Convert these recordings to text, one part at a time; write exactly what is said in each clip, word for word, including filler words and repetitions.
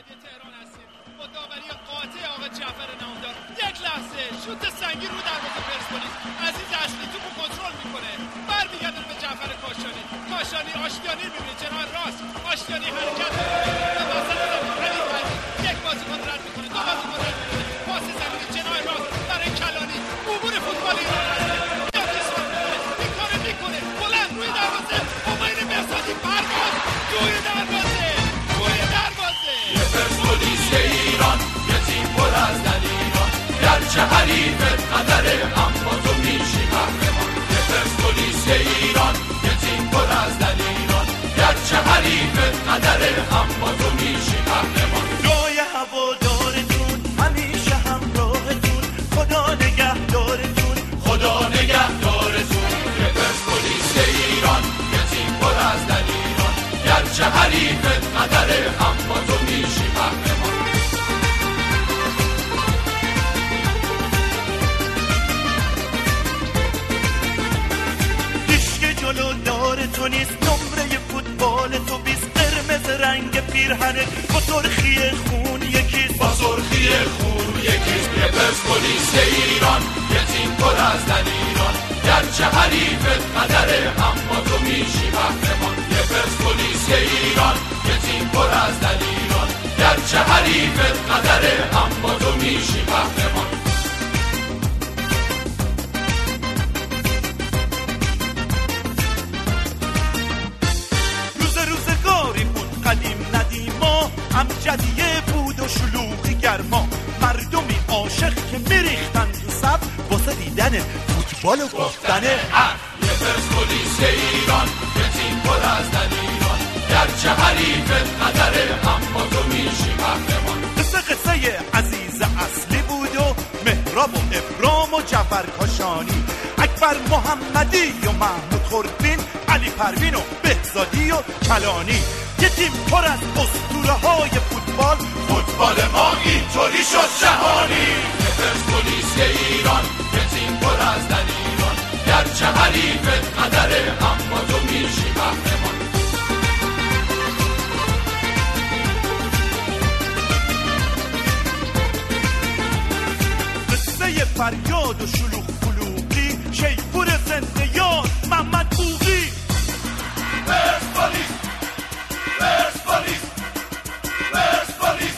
استادیوم تهران هستیم با داوری قاطع آقا جعفر نامدار. یک لحظه شوت سنگین رو دروازه پرسپولیس. عزیز اصلی توپو کنترل میکنه، برمیگردونه به جعفر کاشانی. کاشانی آشتیانی میبینه جناح راست، آشتیانی حرکت به وسط زمین. یک بازیکن رد میکنه، دو بازیکن رد میکنه، پاس زمین جناح راست برای کلانی. عبور فوتبال ایران هست. این کارو میکنه، بلند روی دروازه، امید مرزادی پرواز روی دروازه، روی دروازه. یه پرسپولیس ایران، یه تیم پر از دلیران، گرچه حریفت قدره اما تو میشی قهرمان. یه پرسپولیس ایران، یه تیم پر از دلیران، گرچه حریفت قدره اما تو میشی قهرمان. جای هوادارتون همیشه همراهتون، خدا نگهدارتون، خدا نگهدارتون. یه پرسپولیس ایران، یه تیم پر از دلیران، گرچه حریفت قدره اما تو میشی قهرمان. دیشک جلو دار تو نیست، نمره فوتبال تو بیست، قرمز رنگ پیرهنت با سرخی خون یکیست، با سرخی خون یکیست. یه پرسپولیس ایران، یه تیم پر از دلیران، گرچه حریفت قدره اما تو میشی قهرمان. یه پرسپولیس ایران، یه تیم پر از دلیران، گرچه حریفت قدره اما تو میشی قهرمان. روز روزگاری بود قدیم ندیما، امجدیه بود و شلوغی گرما، مردمی عاشق که میریختن تو صف واسه دیدن فوتبال و گفتن حرف. یه پرسپولیس ایران، یه تیم پر از دلیران، گرچه حریفت قدره اما تو میشی قهرمان. قصه قصه عزیز اصلی بود و مهراب و ابرام و جعفر کاشانی، اکبر محمدی و محمود خوربین، علی پروین و بهزادی و کلانی. یه تیم پر از اسطوره های فوتبال، فوتبال ما اینطوری شد جهانی. یه پرسپولیس ایران، یه تیم پر از دلیران، گرچه حریفت قدره اما تو میشی قهرمان. قصه فریاد و شلوغ فلوغی، شیپور زنده یاد محمد بوغی. پرسپولیس، پرسپولیس، پرسپولیس.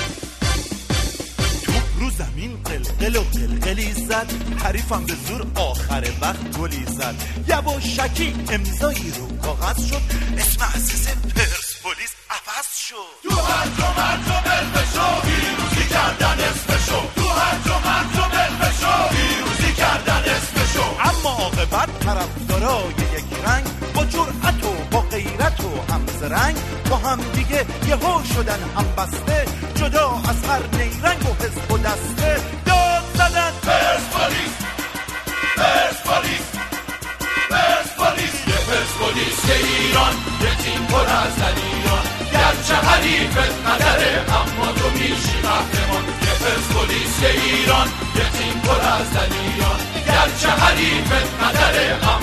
توپ رو زمین قلقل و قلقلی زد، حریفم به زور آخر وقت گلی زد. یواشکی امضایی رو کاغذ شد، اسم عزیز پرسپولیس عوض شد. تو هر جو مرد و بلفشو، پیروزی کردن اسمشو. تو هر جو مرد و بلفشو، پیروزی کردن اسمشو. اما عاقبت طرفدارای یک رنگ با جرأت و با غیرت و همزرنگ با هم دیگه یهو شدن هم بسته، جدا از هر نیرنگ و حزب و دسته داد زدن پرسپولیس، پرسپولیس، پرسپولیس. یه پرسپولیس ایران، یه تیم پر از دلیران، گرچه حریفت قدره اما تو میشی قهرمان. یه پرسپولیس ایران، یه تیم پر از دلیران، گرچه حریفت قدره اما